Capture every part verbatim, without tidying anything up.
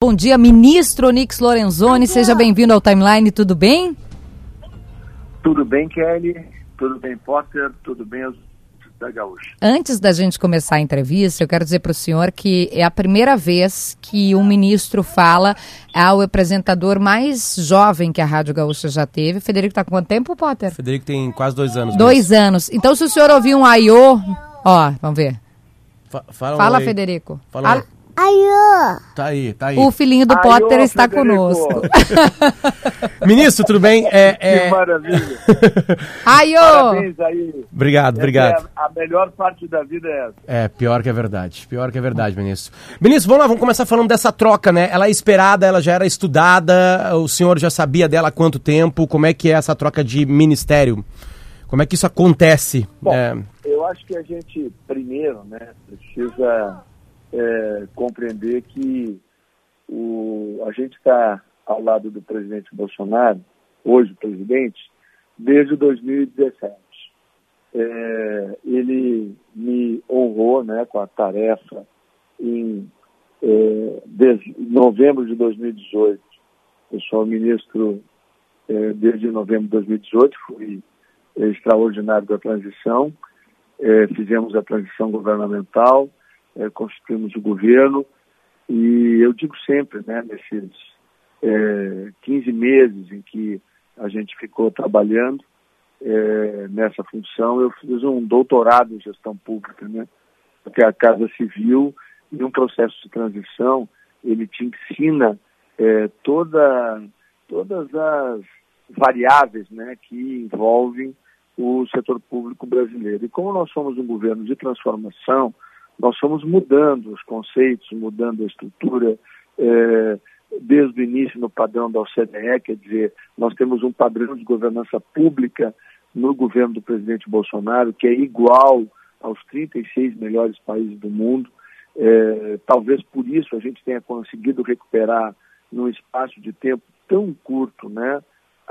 bom dia, ministro Onyx Lorenzoni, seja bem-vindo ao Timeline, tudo bem? Tudo bem, Kelly, tudo bem, Potter, tudo bem, da Gaúcha. Antes da gente começar a entrevista, eu quero dizer para o senhor que é a primeira vez que um ministro fala ao apresentador mais jovem que a Rádio Gaúcha já teve. O Federico está com quanto tempo, Potter? O Federico tem quase dois anos. Dois mesmo. anos. Então, se o senhor ouvir um aiô, ó, vamos ver. Fa- fala, Fala, aí. Federico. Fala. Al- Aiô! Tá aí, tá aí. O filhinho do Aiô, Potter está Federico. conosco. Ministro, tudo bem? É, é... Que maravilha. Aiô! Parabéns aí. Obrigado, Essa obrigado. É a, a melhor parte da vida é essa. É, pior que é verdade. Pior que é verdade, ministro. Ministro, vamos lá, vamos começar falando dessa troca, né? Ela é esperada, ela já era estudada, o senhor já sabia dela há quanto tempo? Como é que é essa troca de ministério? Como é que isso acontece? Bom, É... eu acho que a gente, primeiro, né, precisa é, compreender que o, a gente está ao lado do presidente Bolsonaro, hoje o presidente, desde dois mil e dezessete. É, ele me honrou, né, com a tarefa em é, de, novembro de dois mil e dezoito. Eu sou ministro é, desde novembro de dois mil e dezoito, fui é, extraordinário da transição, é, fizemos a transição governamental, é, constituímos o governo, e eu digo sempre, né, nesses é, quinze meses em que a gente ficou trabalhando é, nessa função, eu fiz um doutorado em gestão pública, né, porque a Casa Civil, em um processo de transição, ele te ensina é, toda, todas as variáveis, né, que envolvem o setor público brasileiro. E como nós somos um governo de transformação, nós fomos mudando os conceitos, mudando a estrutura, é, desde o início no padrão da O C D E, quer dizer, nós temos um padrão de governança pública no governo do presidente Bolsonaro, que é igual aos trinta e seis melhores países do mundo. É, talvez por isso a gente tenha conseguido recuperar, num espaço de tempo tão curto, né,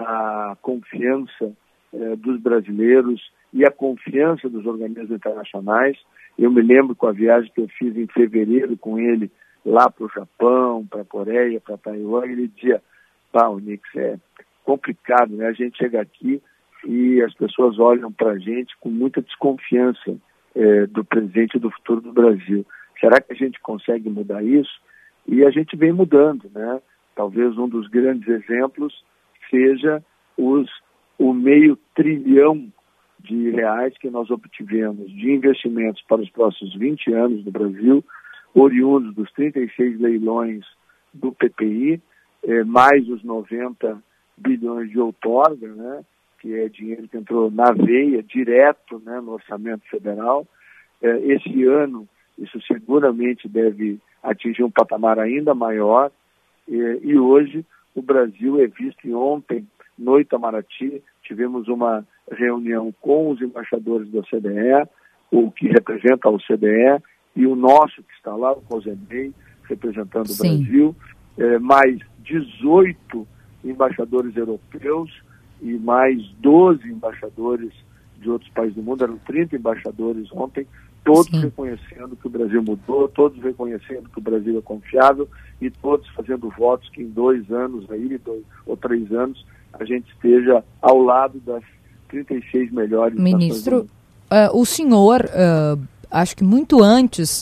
a confiança é, dos brasileiros e a confiança dos organismos internacionais. Eu me lembro com a viagem que eu fiz em fevereiro com ele lá para o Japão, para a Coreia, para Taiwan, ele dizia, pá, Onyx, é complicado, né? A gente chega aqui e as pessoas olham para a gente com muita desconfiança é, do presente e do futuro do Brasil. Será que a gente consegue mudar isso? E a gente vem mudando, né? Talvez um dos grandes exemplos seja os, o meio trilhão de reais que nós obtivemos de investimentos para os próximos vinte anos do Brasil, oriundos dos trinta e seis leilões do P P I, eh, mais os noventa bilhões de outorga, né, que é dinheiro que entrou na veia, direto, né, no orçamento federal. Eh, esse ano, isso seguramente deve atingir um patamar ainda maior, eh, e hoje o Brasil é visto, e ontem, no Itamaraty, tivemos uma reunião com os embaixadores da O C D E, o que representa a O C D E, e o nosso que está lá, o Rosenbey, representando Sim. o Brasil, é, mais dezoito embaixadores europeus e mais doze embaixadores de outros países do mundo, eram trinta embaixadores ontem, todos Sim. reconhecendo que o Brasil mudou, todos reconhecendo que o Brasil é confiável e todos fazendo votos que em dois anos, aí, dois ou três anos, a gente esteja ao lado das trinta e seis melhores. Ministro, uh, o senhor, uh, acho que muito antes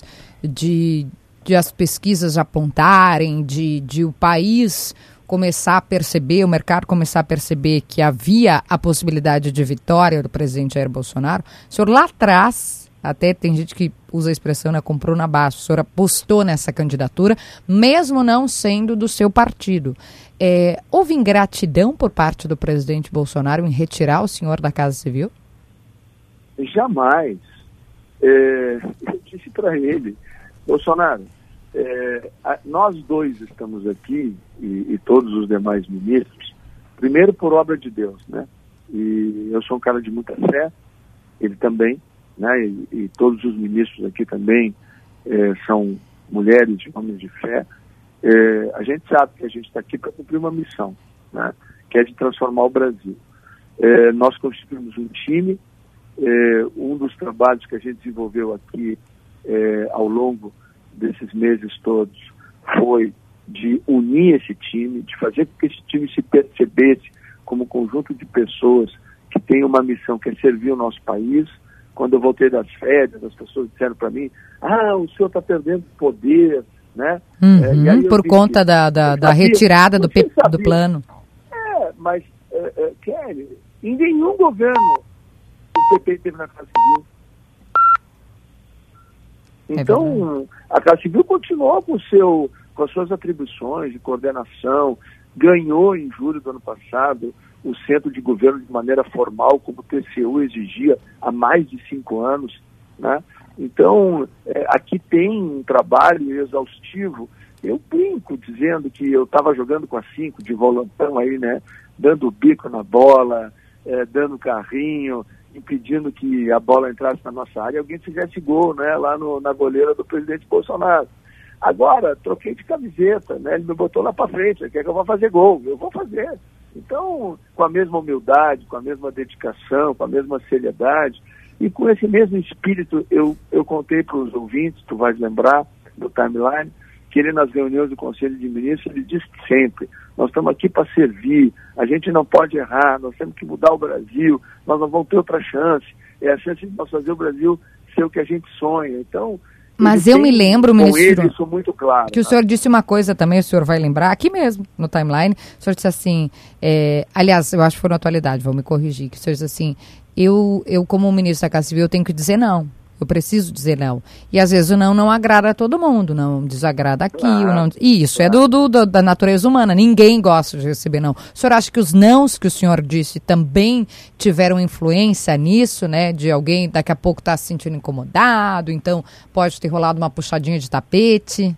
de, de as pesquisas apontarem, de, de o país começar a perceber, o mercado começar a perceber que havia a possibilidade de vitória do presidente Jair Bolsonaro, o senhor lá atrás, até tem gente que usa a expressão, né, comprou na baixa, o senhor apostou nessa candidatura, mesmo não sendo do seu partido. É, houve ingratidão por parte do presidente Bolsonaro em retirar o senhor da Casa Civil? Jamais. É, eu disse para ele, Bolsonaro, é, a, nós dois estamos aqui, e, e todos os demais ministros, primeiro por obra de Deus, né? E eu sou um cara de muita fé, ele também, né? E, e todos os ministros aqui também é, são mulheres e homens de fé. É, a gente sabe que a gente está aqui para cumprir uma missão, né, que é de transformar o Brasil. É, nós constituímos um time, é, um dos trabalhos que a gente desenvolveu aqui é, ao longo desses meses todos foi de unir esse time, de fazer com que esse time se percebesse como um conjunto de pessoas que tem uma missão que é servir o nosso país. Quando eu voltei das férias, as pessoas disseram para mim, ah, o senhor está perdendo poder, né? Uhum, é, e aí por disse, conta da, da, da sabia, retirada do, P, sabia, do plano. É, mas, é, é, Kelly, em nenhum governo o P P teve na Casa Civil. Então, é a Casa Civil continuou com, seu, com as suas atribuições de coordenação, ganhou em julho do ano passado o centro de governo de maneira formal, como o T C U exigia há mais de cinco anos, né? Então, é, aqui tem um trabalho exaustivo. Eu brinco dizendo que eu estava jogando com a cinco de volantão aí, né? Dando o bico na bola, é, dando carrinho, impedindo que a bola entrasse na nossa área e alguém fizesse gol, né? Lá no, na goleira do presidente Bolsonaro. Agora, troquei de camiseta, né? Ele me botou lá para frente, ele quer que eu vá fazer gol, eu vou fazer. Então, com a mesma humildade, com a mesma dedicação, com a mesma seriedade, e com esse mesmo espírito, eu, eu contei para os ouvintes, tu vais lembrar do timeline, que ele nas reuniões do Conselho de Ministros, ele diz sempre, nós estamos aqui para servir, a gente não pode errar, nós temos que mudar o Brasil, nós não vamos ter outra chance, é a chance de nós fazer o Brasil ser o que a gente sonha. Então, mas eu me lembro, ministro, ele, isso muito claro, que o senhor disse uma coisa também, o senhor vai lembrar, aqui mesmo, no timeline, o senhor disse assim, é, aliás, eu acho que foi na atualidade, vou me corrigir, que o senhor disse assim, eu, eu como ministro da Casa Civil, eu tenho que dizer não, eu preciso dizer não. E às vezes o não não agrada a todo mundo, não desagrada aqui. Claro, não, e isso claro. é do, do, da natureza humana, ninguém gosta de receber não. O senhor acha que os nãos que o senhor disse também tiveram influência nisso, né? De alguém daqui a pouco estar tá se sentindo incomodado, então pode ter rolado uma puxadinha de tapete?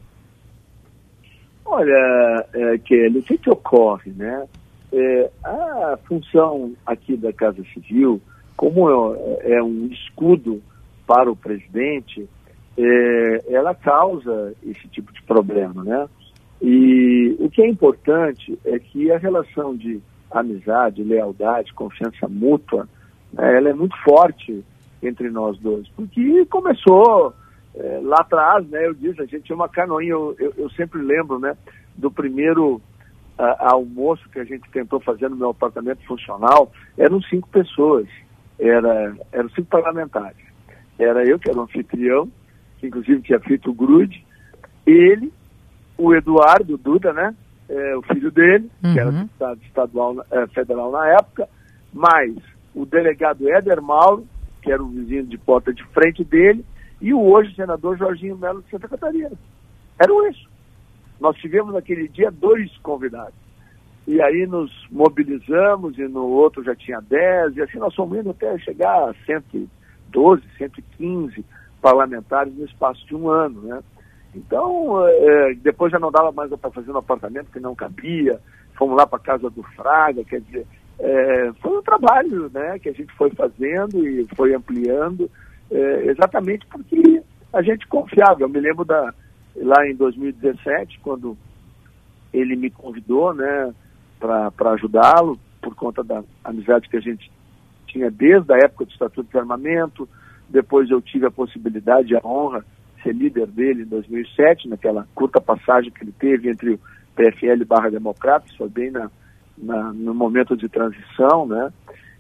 Olha, é, Kelly, o que que ocorre, né? É, a função aqui da Casa Civil, como é, é um escudo para o presidente, é, ela causa esse tipo de problema, né? E o que é importante é que a relação de amizade, lealdade, confiança mútua, né, ela é muito forte entre nós dois, porque começou é, lá atrás, né? Eu disse, a gente tinha uma canoinha, eu, eu, eu sempre lembro, né, do primeiro a, almoço que a gente tentou fazer no meu apartamento funcional, eram cinco pessoas, era, eram cinco parlamentares. Era eu, que era o anfitrião, que inclusive tinha feito o grude, ele, o Eduardo Duda, né, é, o filho dele, uhum. que era deputado estadual, é, federal na época, mais o delegado Éder Mauro, que era o vizinho de porta de frente dele, e o hoje senador Jorginho Melo de Santa Catarina. Eram isso. Nós tivemos naquele dia dois convidados. E aí nos mobilizamos, e no outro já tinha dez, e assim nós fomos indo até chegar a cento e doze, cento e quinze parlamentares no espaço de um ano, né? Então, é, depois já não dava mais para fazer no apartamento, que não cabia, fomos lá para a casa do Fraga, quer dizer, é, foi um trabalho, né, que a gente foi fazendo e foi ampliando, é, exatamente porque a gente confiava. Eu me lembro da, lá em dois mil e dezessete, quando ele me convidou, né, para ajudá-lo, por conta da amizade que a gente tinha desde a época do Estatuto de Armamento. Depois eu tive a possibilidade e a honra de ser líder dele em dois mil e sete, naquela curta passagem que ele teve entre o P F L barra Democratas, foi bem na, na, no momento de transição, né?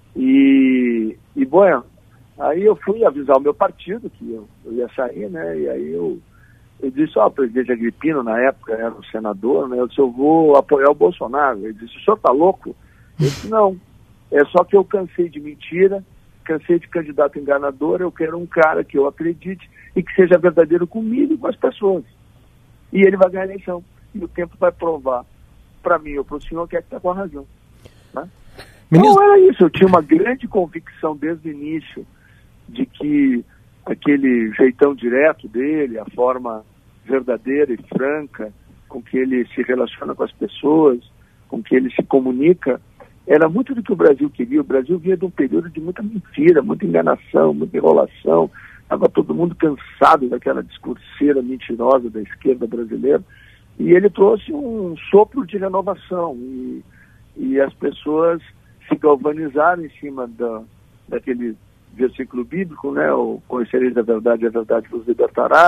E, e, bom, aí eu fui avisar o meu partido que eu, eu ia sair, né? E aí eu, eu disse, ó, oh, o presidente Agripino, na época era o senador, né? Eu disse, eu vou apoiar o Bolsonaro. Ele disse, o senhor tá louco? Eu disse, não. É só que eu cansei de mentira, cansei de candidato enganador, eu quero um cara que eu acredite e que seja verdadeiro comigo e com as pessoas. E ele vai ganhar a eleição. E o tempo vai provar para mim ou para o senhor que é que está com a razão. Né? Ministro... Então era isso, eu tinha uma grande convicção desde o início de que aquele jeitão direto dele, a forma verdadeira e franca com que ele se relaciona com as pessoas, com que ele se comunica, era muito do que o Brasil queria. O Brasil vinha de um período de muita mentira, muita enganação, muita enrolação. Estava todo mundo cansado daquela discurseira mentirosa da esquerda brasileira. E ele trouxe um sopro de renovação. E, e as pessoas se galvanizaram em cima da, daquele versículo bíblico, né? O conhecereis a verdade, a verdade vos libertará.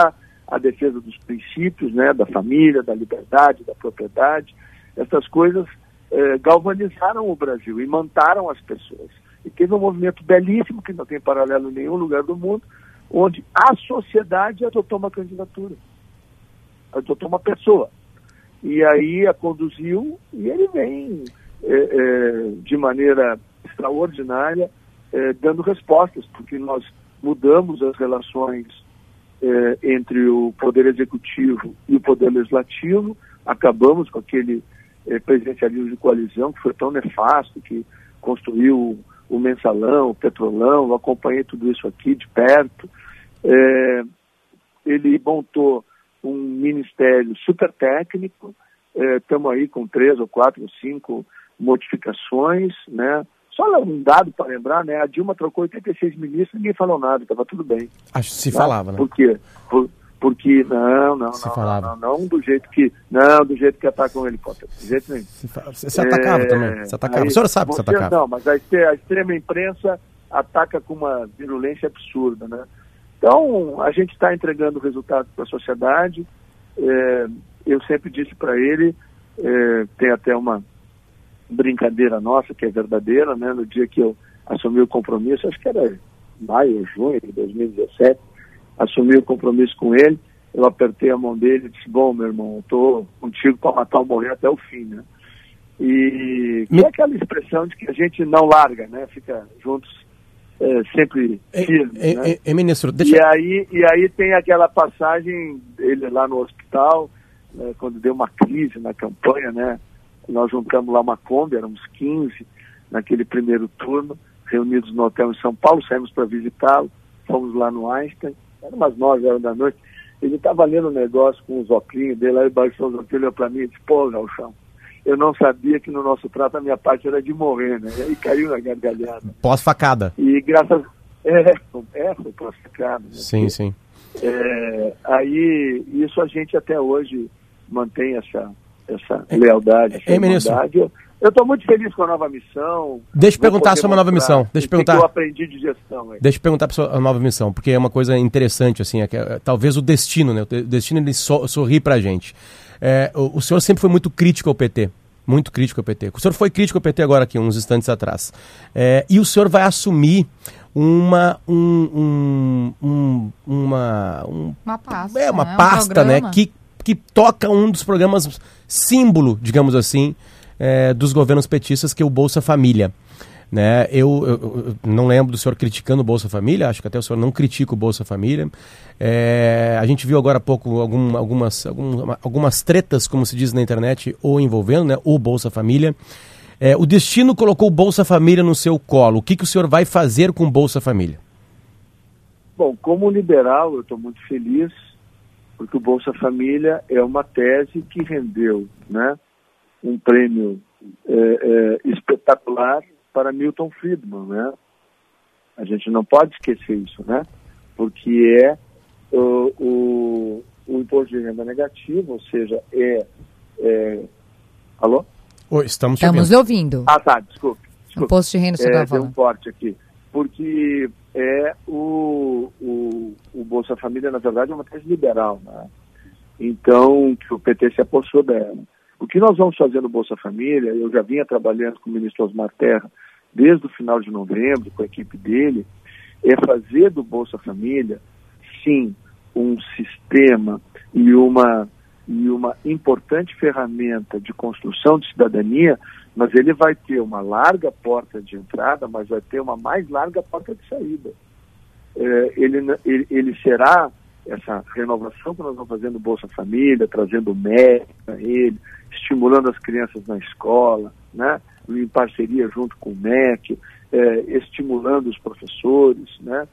a defesa dos princípios, né, da família, da liberdade, da propriedade. Essas coisas eh, galvanizaram o Brasil, imantaram as pessoas. E teve um movimento belíssimo, que não tem paralelo em nenhum lugar do mundo, onde a sociedade adotou uma candidatura, adotou uma pessoa. E aí a conduziu, e ele vem eh, eh, de maneira extraordinária, eh, dando respostas, porque nós mudamos as relações eh, entre o Poder Executivo e o Poder Legislativo, acabamos com aquele eh, presidencialismo de coalizão que foi tão nefasto, que construiu o mensalão, o petrolão, eu acompanhei tudo isso aqui de perto. Eh, ele montou um ministério super técnico, estamos eh, aí com três ou quatro ou cinco modificações, né? Só um dado para lembrar, né? A Dilma trocou oitenta e seis ministros e ninguém falou nada, estava tudo bem. Acho que se né? falava, né? Por quê? Por, porque, não, não, se não, falava. não, não, do jeito que, não, do jeito que atacam o helicóptero, do jeito nenhum. Se fa... Você se atacava é... também, você atacava. Aí, o senhor sabe que você atacava. Não, mas a, a extrema imprensa ataca com uma virulência absurda, né? Então, a gente está entregando resultados para a sociedade. É, eu sempre disse para ele, é, tem até uma brincadeira nossa, que é verdadeira, né? No dia que eu assumi o compromisso, acho que era maio ou junho de dois mil e dezessete, assumi o compromisso com ele, eu apertei a mão dele e disse, bom, meu irmão, eu estou contigo para matar ou morrer até o fim, né? E que é aquela expressão de que a gente não larga, né? Fica juntos é, sempre firme, é, né? É, é, ministro, deixa... e, aí, e aí tem aquela passagem, ele lá no hospital, né, quando deu uma crise na campanha, né? Nós juntamos lá uma Kombi, éramos quinze naquele primeiro turno, reunidos no hotel em São Paulo, saímos para visitá-lo, fomos lá no Einstein, era umas nove horas da noite, ele estava lendo um negócio com os óculos dele, aí baixou os óculos, olhou para mim e disse, pô, Galchão, eu não sabia que no nosso trato a minha parte era de morrer, né? E aí caiu na gargalhada. Pós-facada. E graças... É, é foi pós-facada. Né? Sim, sim. É, aí, isso a gente até hoje mantém essa... essa lealdade, essa é, irmandade. Eu estou muito feliz com a nova missão. Deixa eu perguntar sobre a nova missão. Deixa eu perguntar. O que eu aprendi de gestão. Aí. Deixa eu perguntar para a nova missão, porque é uma coisa interessante, assim, é que, é, talvez o destino, né? O destino ele so, sorri para a gente. É, o, o senhor sempre foi muito crítico ao P T. Muito crítico ao P T. O senhor foi crítico ao P T agora aqui, uns instantes atrás. É, e o senhor vai assumir uma um, um, um, uma um, uma pasta, é uma né? pasta, um né, que que toca um dos programas símbolo, digamos assim, é, dos governos petistas, que é o Bolsa Família. Né? Eu, eu, eu não lembro do senhor criticando o Bolsa Família, acho que até o senhor não critica o Bolsa Família. É, a gente viu agora há pouco algum, algumas, algum, algumas tretas, como se diz na internet, o envolvendo, né, o Bolsa Família. É, o destino colocou o Bolsa Família no seu colo. O que, que o senhor vai fazer com o Bolsa Família? Bom, como liberal, eu estou muito feliz, porque o Bolsa Família é uma tese que rendeu, né, um prêmio é, é, espetacular para Milton Friedman, né? A gente não pode esquecer isso, né? Porque é o, o, o imposto de renda negativo, ou seja, é... é... Alô? Oi, estamos te Estamos ouvindo. ouvindo. Ah, tá, desculpe. desculpe. Imposto de renda, você é, estava falando. falando. Deu um corte aqui. Porque é o, o, o Bolsa Família, na verdade, é uma tese liberal, né? Então, que o P T se apossou dela. O que nós vamos fazer no Bolsa Família, eu já vinha trabalhando com o ministro Osmar Terra desde o final de novembro, com a equipe dele, é fazer do Bolsa Família, sim, um sistema e uma, e uma importante ferramenta de construção de cidadania, mas ele vai ter uma larga porta de entrada, mas vai ter uma mais larga porta de saída. É, ele, ele, ele será essa renovação que nós vamos fazer no Bolsa Família, trazendo médico para ele, estimulando as crianças na escola, né, em parceria junto com o M E C, é, estimulando os professores, né,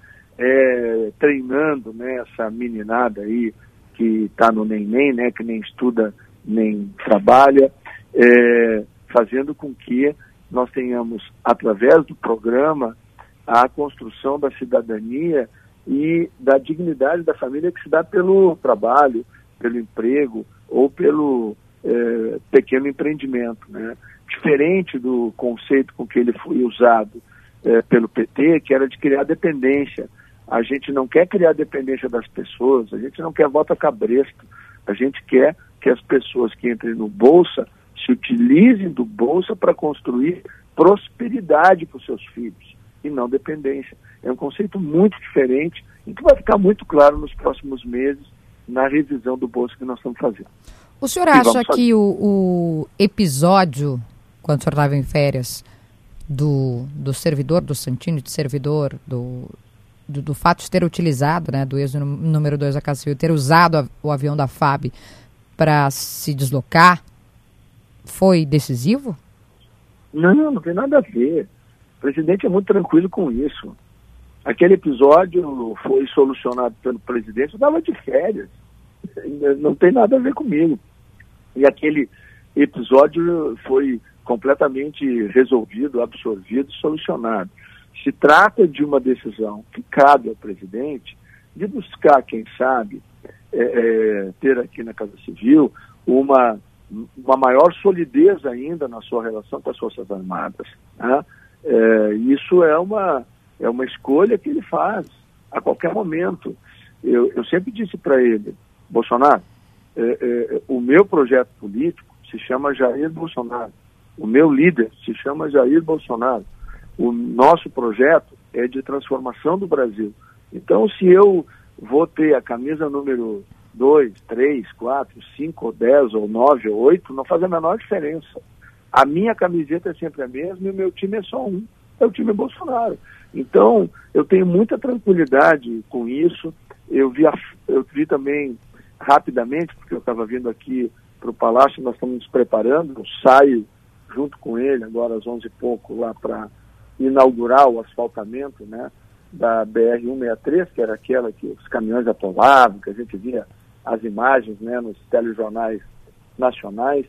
é, treinando, né, essa meninada aí que está no neném, né, que nem estuda nem trabalha, é, fazendo com que nós tenhamos, através do programa, a construção da cidadania e da dignidade da família que se dá pelo trabalho, pelo emprego ou pelo é, pequeno empreendimento, né? Diferente do conceito com que ele foi usado é, pelo P T, que era de criar dependência, A gente não quer criar dependência das pessoas, a gente não quer voto cabresto, a gente quer que as pessoas que entrem no Bolsa se utilizem do Bolsa para construir prosperidade para os seus filhos e não dependência. É um conceito muito diferente e que vai ficar muito claro nos próximos meses na revisão do Bolsa que nós estamos fazendo. O senhor acha que o, o episódio, quando o senhor estava em férias, do, do servidor, do Santini, de servidor, do, do, do fato de ter utilizado, né, do ex número dois da Casa Civil, ter usado a, o avião da F A B para se deslocar, foi decisivo? Não, não tem nada a ver. O presidente é muito tranquilo com isso. Aquele episódio foi solucionado pelo presidente, eu estava de férias. Não tem nada a ver comigo. E aquele episódio foi completamente resolvido, absorvido, solucionado. Se trata de uma decisão que cabe ao presidente de buscar, quem sabe, é, é, ter aqui na Casa Civil uma, uma maior solidez ainda na sua relação com as Forças Armadas. Né? É, isso é uma, é uma escolha que ele faz a qualquer momento. Eu, eu sempre disse para ele, Bolsonaro, é, é, o meu projeto político se chama Jair Bolsonaro. O meu líder se chama Jair Bolsonaro. O nosso projeto é de transformação do Brasil. Então, se eu vou ter a camisa número dois, três, quatro, cinco, ou dez, ou nove, ou oito, não faz a menor diferença. A minha camiseta é sempre a mesma e o meu time é só um. É o time Bolsonaro. Então, eu tenho muita tranquilidade com isso. Eu vi, a, eu vi também rapidamente, porque eu estava vindo aqui para o Palácio, nós estamos nos preparando, eu saio junto com ele agora às onze e pouco lá para inaugurar o asfaltamento, né, da B R cento e sessenta e três, que era aquela que os caminhões atolavam, que a gente via as imagens, né, nos telejornais nacionais,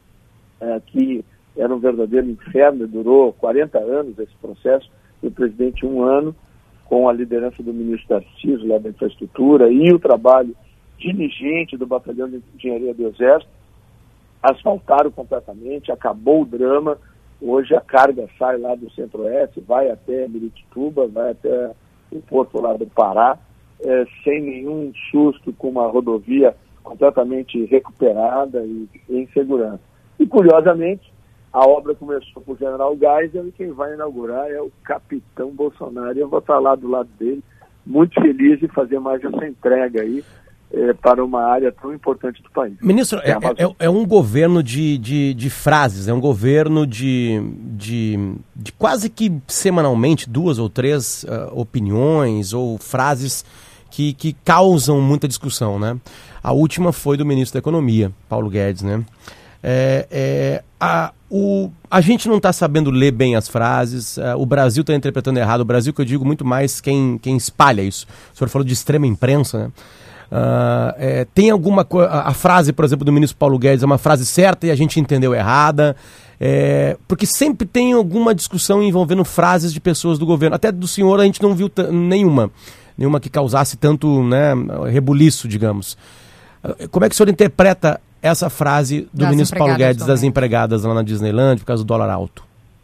é, que era um verdadeiro inferno, durou quarenta anos esse processo, e o presidente um ano, com a liderança do ministro Tarcísio lá da infraestrutura e o trabalho diligente do Batalhão de Engenharia do Exército, asfaltaram completamente, acabou o drama. Hoje a carga sai lá do Centro-Oeste, vai até Miritituba, vai até o porto lá do Pará, é, sem nenhum susto, com uma rodovia completamente recuperada e em segurança. E, curiosamente, a obra começou por General Geisel e quem vai inaugurar é o capitão Bolsonaro. E eu vou estar lá do lado dele, muito feliz de fazer mais essa entrega aí, É, para uma área tão importante do país. Ministro, é, é, é um governo de, de, de frases, é um governo de, de, de quase que semanalmente duas ou três uh, opiniões ou frases que, que causam muita discussão, né? A última foi do ministro da Economia, Paulo Guedes, né? É, é, a, o, a gente não está sabendo ler bem as frases, uh, o Brasil está interpretando errado, o Brasil que eu digo muito mais quem, quem espalha isso. O senhor falou de extrema imprensa, né? Uh, é, tem alguma coisa, a frase, por exemplo, do ministro Paulo Guedes é uma frase certa e a gente entendeu errada, é, porque sempre tem alguma discussão envolvendo frases de pessoas do governo, até do senhor a gente não viu nenhuma, nenhuma que causasse tanto, né, rebuliço, digamos. Uh, como é que o senhor interpreta essa frase do das ministro Paulo Guedes também, das empregadas lá na Disneyland por causa do dólar alto?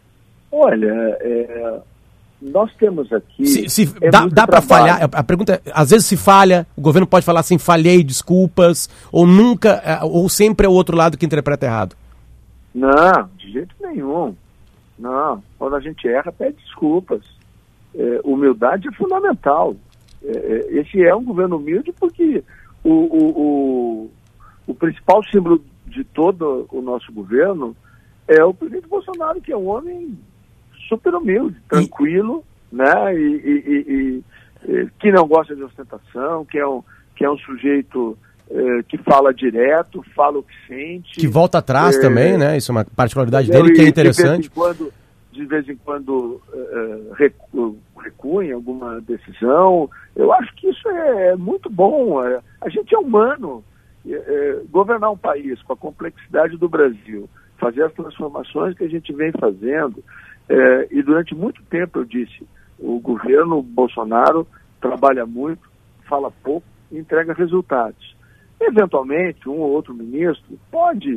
Olha, é... nós temos aqui... Se, se é dá dá para falhar, a pergunta é, às vezes se falha, o governo pode falar assim, falhei, desculpas, ou nunca, ou sempre é o outro lado que interpreta errado? Não, de jeito nenhum. Não, quando a gente erra, pede desculpas. É, humildade é fundamental. É, esse é um governo humilde porque o, o, o, o principal símbolo de todo o nosso governo é o presidente Bolsonaro, que é um homem super humilde, tranquilo, e... né, e, e, e, e que não gosta de ostentação, que é um, que é um sujeito eh, que fala direto, fala o que sente. Que volta atrás é, também, né, isso é uma particularidade dele e, que é interessante. De vez em quando, de vez em quando uh, recu, recua em alguma decisão. Eu acho que isso é muito bom. É, a gente é humano. É, é, governar um país com a complexidade do Brasil, fazer as transformações que a gente vem fazendo. É, e durante muito tempo eu disse, o governo Bolsonaro trabalha muito, fala pouco e entrega resultados. Eventualmente, um ou outro ministro pode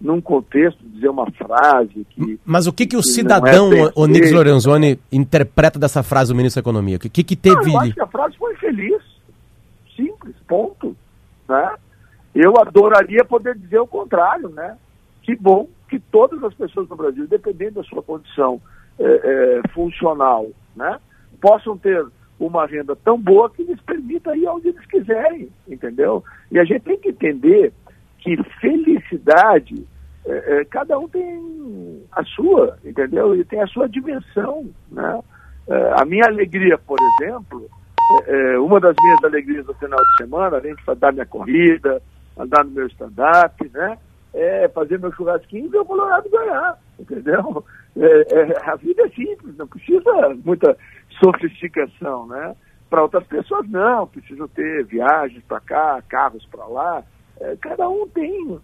num contexto, dizer uma frase que... Mas o que, que o que cidadão, é Onyx Lorenzoni, interpreta dessa frase do ministro da Economia? O que, que teve... Não, eu acho que a frase foi feliz. Simples, ponto. Né? Eu adoraria poder dizer o contrário, né? Que bom que todas as pessoas no Brasil, dependendo da sua condição é, é, funcional, né, possam ter uma renda tão boa que lhes permita ir onde eles quiserem, entendeu? E a gente tem que entender que felicidade, é, é, cada um tem a sua, entendeu? E tem a sua dimensão, né? É, a minha alegria, por exemplo, é, uma das minhas alegrias no final de semana, além de dar minha corrida, andar no meu stand-up, né? É fazer meu churrasquinho e ver o Colorado ganhar, entendeu? É, é, a vida é simples, não precisa muita sofisticação, né? Para outras pessoas não, precisam ter viagens para cá, carros para lá. É, cada um tem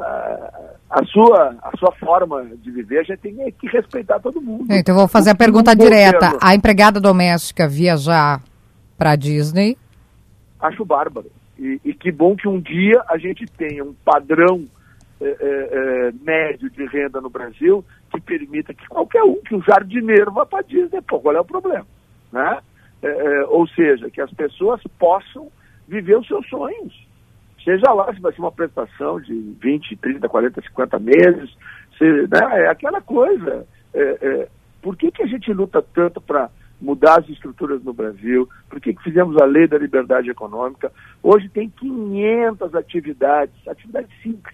a, a, sua, a sua forma de viver, a gente tem que respeitar todo mundo. Então eu vou fazer a pergunta direta. A empregada doméstica viajar para a Disney? Acho bárbaro. E, e que bom que um dia a gente tenha um padrão É, é, médio de renda no Brasil que permita que qualquer um, que o jardineiro vá para a Disney, pô, qual é o problema? Né? É, é, ou seja, que as pessoas possam viver os seus sonhos. Seja lá se vai ser uma prestação de vinte, trinta, quarenta, cinquenta meses, se, né? É aquela coisa. É, é, por que, que a gente luta tanto para mudar as estruturas no Brasil? Por que, que fizemos a lei da liberdade econômica? Hoje tem quinhentas atividades, atividades simples.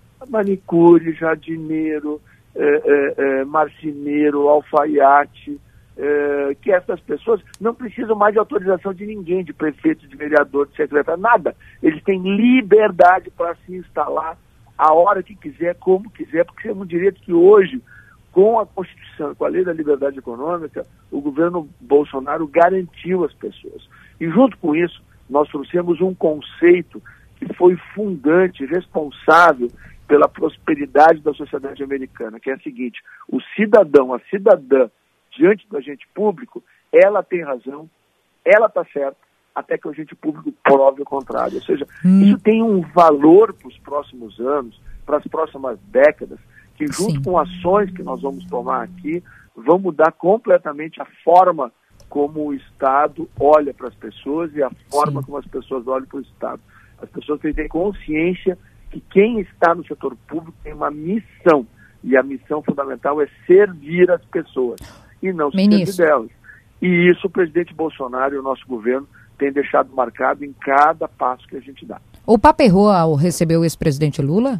Manicure, jardineiro, é, é, é, marceneiro, alfaiate, é, que essas pessoas não precisam mais de autorização de ninguém, de prefeito, de vereador, de secretário, nada. Eles têm liberdade para se instalar a hora que quiser, como quiser, porque é um direito que hoje, com a Constituição, com a Lei da Liberdade Econômica, o governo Bolsonaro garantiu às pessoas. E junto com isso, nós trouxemos um conceito que foi fundante, responsável pela prosperidade da sociedade americana, que é a seguinte: o cidadão, a cidadã, diante do agente público, ela tem razão, ela está certa, até que o agente público prove o contrário. Ou seja, hum. isso tem um valor para os próximos anos, para as próximas décadas, que junto Sim. com ações que nós vamos tomar aqui, vão mudar completamente a forma como o Estado olha para as pessoas e a forma Sim. como as pessoas olham para o Estado. As pessoas têm que ter consciência que quem está no setor público tem uma missão, e a missão fundamental é servir as pessoas, e não se servir delas. E isso o presidente Bolsonaro e o nosso governo têm deixado marcado em cada passo que a gente dá. O Papa errou ao receber o ex-presidente Lula?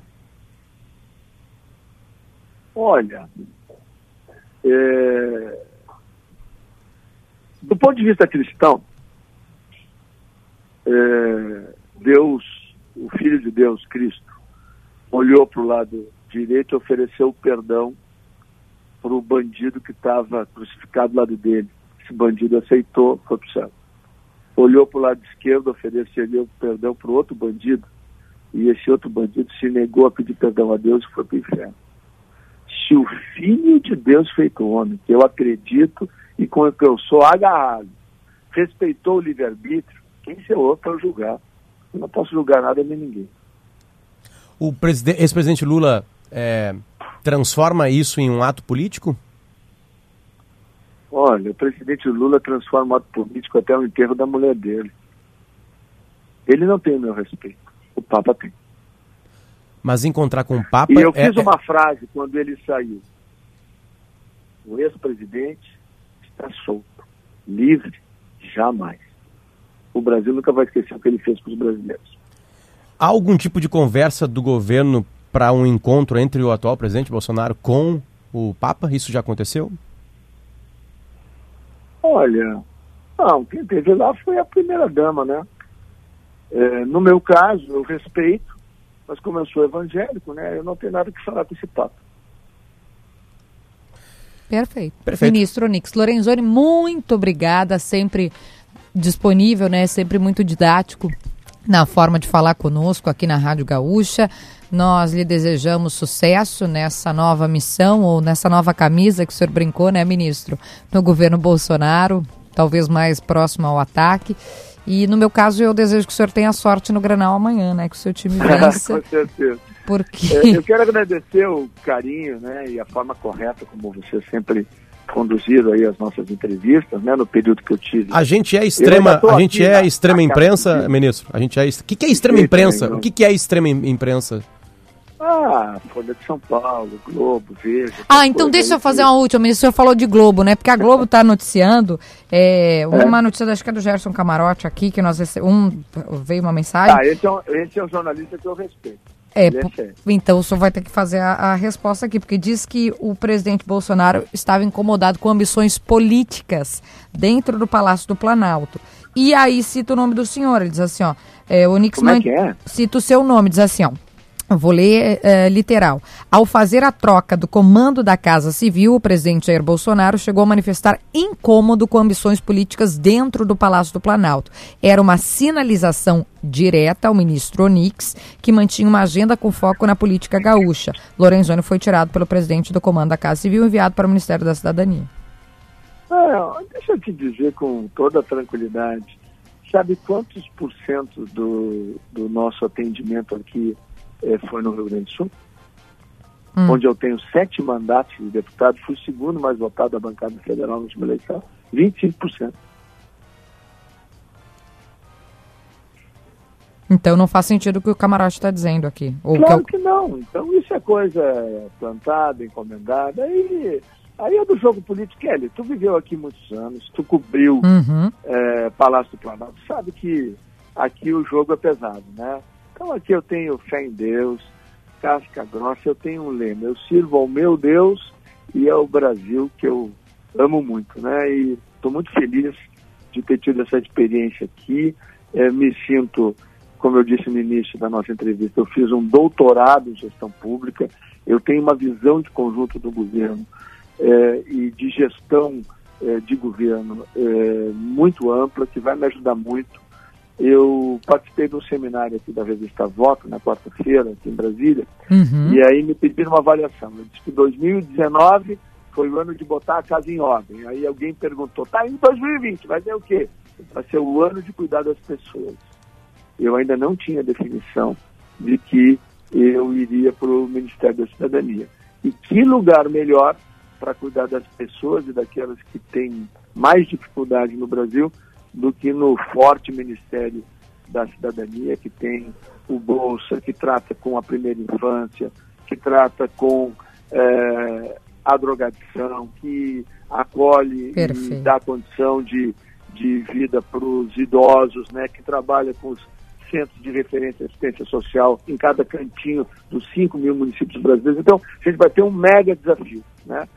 Olha, é... do ponto de vista cristão, é... Deus, o Filho de Deus, Cristo, olhou para o lado direito e ofereceu perdão para o bandido que estava crucificado do lado dele. Esse bandido aceitou, foi para o céu. Olhou para o lado esquerdo, ofereceu perdão para o outro bandido, e esse outro bandido se negou a pedir perdão a Deus e foi para o inferno. Se o Filho de Deus feito homem, que eu acredito e com o que eu sou agarrado, respeitou o livre-arbítrio, quem sou eu para julgar? Eu não posso julgar nada nem ninguém. O presidente, ex-presidente Lula é, transforma isso em um ato político? Olha, o presidente Lula transforma um ato político até o enterro da mulher dele. Ele não tem o meu respeito. O Papa tem. Mas encontrar com o Papa... E eu é, fiz é... uma frase quando ele saiu. O ex-presidente está solto. Livre, jamais. O Brasil nunca vai esquecer o que ele fez para os brasileiros. Há algum tipo de conversa do governo para um encontro entre o atual presidente Bolsonaro com o Papa? Isso já aconteceu? Olha, não, quem teve lá foi a primeira-dama, né? É, no meu caso, eu respeito, mas como eu sou evangélico, né, eu não tenho nada que falar com esse Papa. Perfeito. Perfeito. Ministro Onyx Lorenzoni, muito obrigada, sempre disponível, né, sempre muito didático na forma de falar conosco aqui na Rádio Gaúcha. Nós lhe desejamos sucesso nessa nova missão, ou nessa nova camisa que o senhor brincou, né, ministro, no governo Bolsonaro, talvez mais próximo ao ataque. E no meu caso, eu desejo que o senhor tenha sorte no Grenal amanhã, né? Que o seu time vença. Com certeza. Porque... É, eu quero agradecer o carinho, né, e a forma correta como você sempre conduziram aí as nossas entrevistas, né, no período que eu tive. A gente é extrema, a gente é extrema imprensa, ministro. A gente é. O que, que é extrema imprensa? O que, que é extrema imprensa? Ah, Folha de São Paulo, Globo, Veja. Ah, então deixa eu fazer uma última. O senhor falou de Globo, né? Porque a Globo está noticiando é, uma é. notícia, acho que é do Gerson Camarote aqui, que nós recebemos. Um, veio uma mensagem. Ah, esse é, um, esse é um jornalista que eu respeito. É, é então o senhor vai ter que fazer a, a resposta aqui, porque diz que o presidente Bolsonaro estava incomodado com ambições políticas dentro do Palácio do Planalto. E aí cita o nome do senhor, ele diz assim, ó, é, o Nix Como é que é? Cita o seu nome, diz assim, ó. Eu vou ler é, literal. Ao fazer a troca do comando da Casa Civil, o presidente Jair Bolsonaro chegou a manifestar incômodo com ambições políticas dentro do Palácio do Planalto. Era uma sinalização direta ao ministro Onix, que mantinha uma agenda com foco na política gaúcha. Lorenzoni foi tirado pelo presidente do comando da Casa Civil e enviado para o Ministério da Cidadania. Ah, deixa eu te dizer com toda tranquilidade. Sabe quantos por cento do, do nosso atendimento aqui É, foi no Rio Grande do Sul, hum. onde eu tenho sete mandatos de deputado, fui o segundo mais votado da bancada federal na última eleição, vinte e cinco por cento. Então não faz sentido o que o Camarote está dizendo aqui. Ou claro que, eu... que não. Então isso é coisa plantada, encomendada. Aí, aí é do jogo político. Kelly, tu viveu aqui muitos anos, tu cobriu uhum. é, Palácio do Planalto, sabe que aqui o jogo é pesado, né? Então aqui eu tenho fé em Deus, casca grossa, eu tenho um lema, eu sirvo ao meu Deus e ao Brasil, que eu amo muito, né? E estou muito feliz de ter tido essa experiência aqui, é, me sinto, como eu disse no início da nossa entrevista, eu fiz um doutorado em gestão pública, eu tenho uma visão de conjunto do governo é, e de gestão é, de governo é, muito ampla, que vai me ajudar muito. Eu participei de um seminário aqui da revista Voto, na quarta-feira, aqui em Brasília, uhum. e aí me pediram uma avaliação. Eu disse que dois mil e dezenove foi o ano de botar a casa em ordem. Aí alguém perguntou, tá, em dois mil e vinte, vai ser o quê? Vai ser o ano de cuidar das pessoas. Eu ainda não tinha definição de que eu iria para o Ministério da Cidadania. E que lugar melhor para cuidar das pessoas e daquelas que têm mais dificuldade no Brasil do que no forte Ministério da Cidadania, que tem o Bolsa, que trata com a primeira infância, que trata com é, a drogadição, que acolhe Perfeito. E dá condição de, de vida para os idosos, né, que trabalha com os centros de referência e assistência social em cada cantinho dos cinco mil municípios brasileiros. Então, a gente vai ter um mega desafio, né?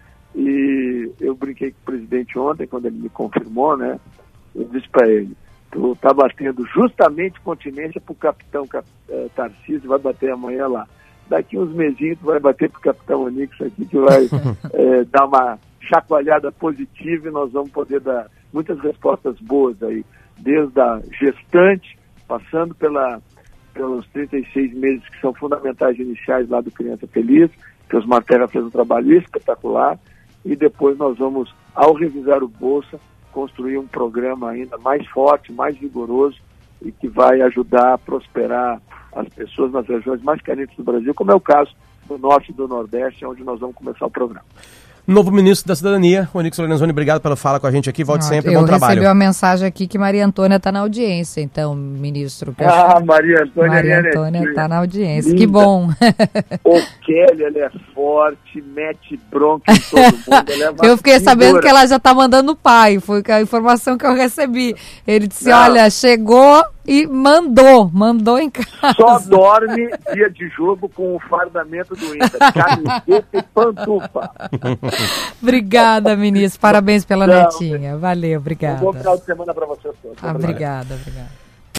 E eu brinquei com o presidente ontem, quando ele me confirmou, né? Eu disse para ele, tu tá batendo justamente continência para o capitão Cap, eh, Tarcísio, vai bater amanhã lá. Daqui uns mesinhos tu vai bater para o capitão Onix aqui, que vai eh, dar uma chacoalhada positiva e nós vamos poder dar muitas respostas boas aí, desde a gestante, passando pela, pelos trinta e seis meses que são fundamentais iniciais lá do Criança Feliz, que os Martella fez um trabalho espetacular, e depois nós vamos, ao revisar o Bolsa, construir um programa ainda mais forte, mais vigoroso e que vai ajudar a prosperar as pessoas nas regiões mais carentes do Brasil, como é o caso do Norte e do Nordeste, onde nós vamos começar o programa. Novo ministro da Cidadania, Onix Lorenzoni, obrigado pela fala com a gente aqui, volte sempre, bom trabalho. Eu recebi uma mensagem aqui que Maria Antônia está na audiência, então, ministro. Ah, acho... Maria Antônia Maria Antônia está na audiência, linda. Que bom. O Kelly, ela é forte, mete bronca em todo mundo. Ela é eu fiquei figura. Sabendo que ela já está mandando o pai, foi a informação que eu recebi. Ele disse, não. Olha, chegou e mandou, mandou em casa. Só dorme dia de jogo com o fardamento do Inter, camiseta e pantufa. Obrigada, ministro. Parabéns pela Não, netinha. Valeu, obrigada. Um bom final de semana para vocês todos. Obrigada, obrigada.